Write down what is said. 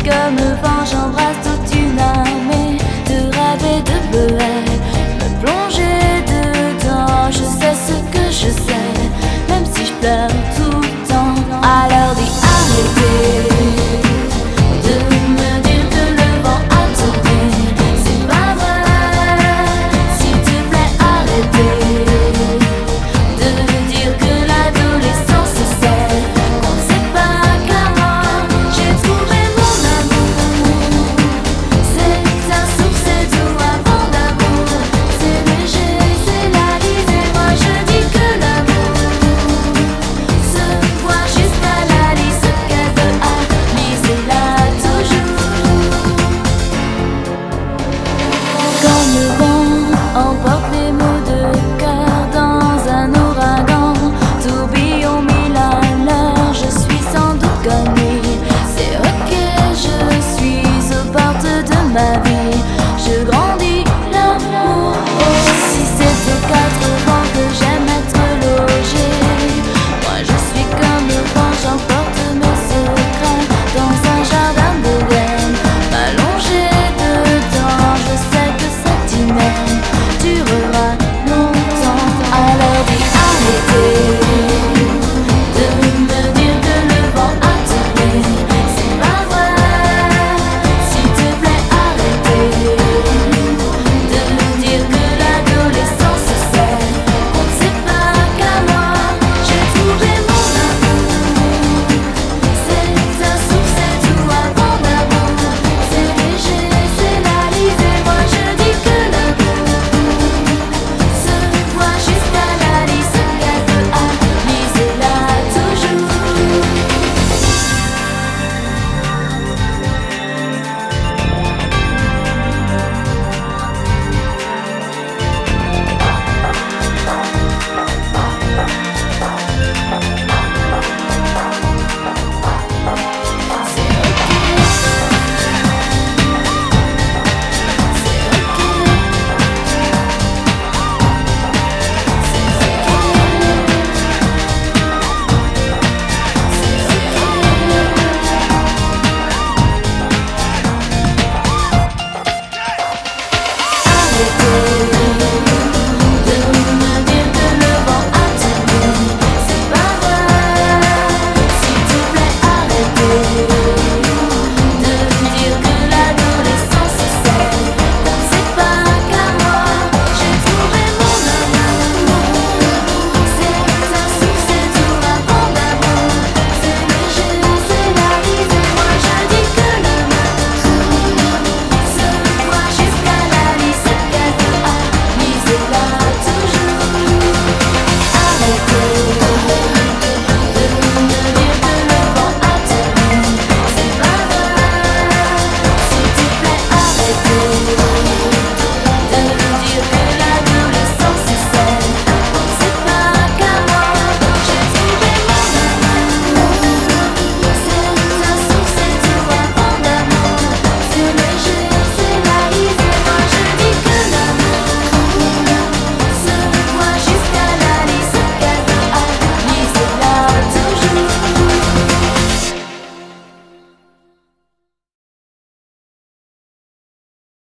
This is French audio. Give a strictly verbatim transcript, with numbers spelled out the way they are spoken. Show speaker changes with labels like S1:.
S1: comme le vent, j'embrasse toute une armée de rêves et de bleuets. Me plonger dedans, je sais ce que je sais, même si je pleure tout le temps. Alors dis arrêtez de me dire que le vent a tourné, c'est pas vrai. S'il te plaît arrêtez de dire que l'adolescence c'est qu'on ne sait pas comment. J'ai trouvé mon amour, c'est un souffle, c'est doux avant d'amour, c'est léger, c'est la vie. Et moi je dis que l'amour se voit jusqu'à la lit, ce qu'elle veut à lisez-la toujours. Comme le vent emporte les mots de cœur dans un ouragan, tourbillon mille à l'heure, je suis sans doute comme lui. C'est ok, je suis aux portes de ma vie.